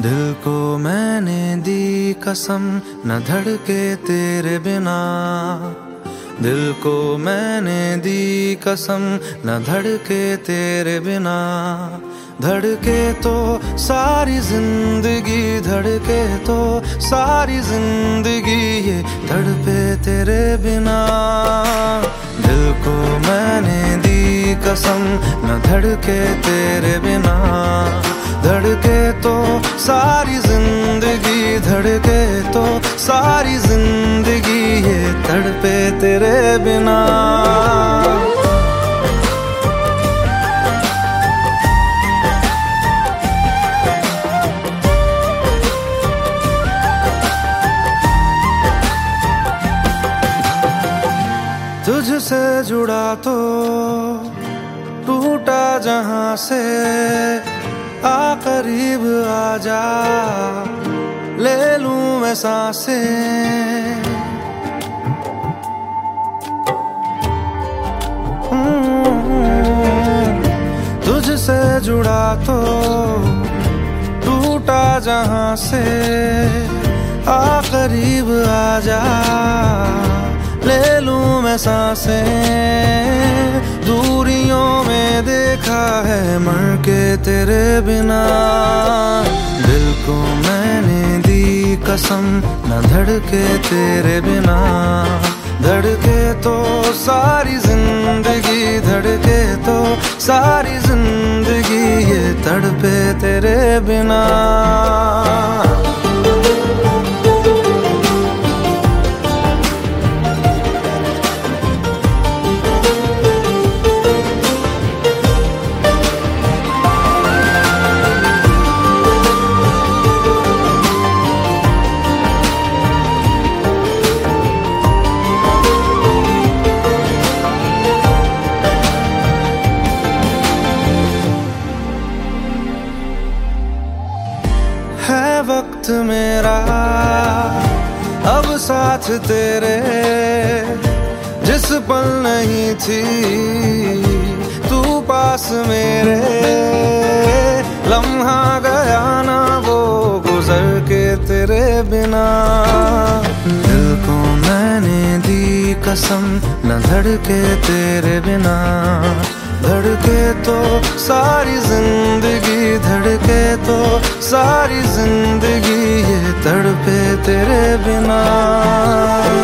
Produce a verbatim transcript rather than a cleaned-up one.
दिल को मैंने दी कसम न धड़के तेरे बिना। दिल को मैंने दी कसम न धड़के तेरे बिना। धड़के तो सारी जिंदगी, धड़के तो सारी जिंदगी, ये तड़पे तेरे बिना। दिल को मैंने दी कसम न धड़के तेरे बिना। धड़के तो सारी जिंदगी, धड़के तो सारी जिंदगी, ये तड़पे तेरे बिना। तुझसे जुड़ा तो टूटा जहां से, आ करीब आजा ले लूं मैं सांसें। तुझसे जुड़ा तो टूटा जहां से, आ करीब आजा ले लूं मैं सांसें। दूरियों में देखा है मर के तेरे बिना। दिल को मैंने दी कसम न धड़के तेरे बिना। धड़के तो सारी जिंदगी, धड़के तो सारी जिंदगी, ये तड़पे तेरे बिना। है वक्त मेरा अब साथ तेरे, जिस पल नहीं थी तू पास मेरे। लम्हा गया ना वो गुजर के तेरे बिना। दिल को मैंने दी कसम न धड़के तेरे बिना। धड़के तो सारी जिंदगी, धड़के तो सारी जिंदगी, ये तड़पे तेरे बिना।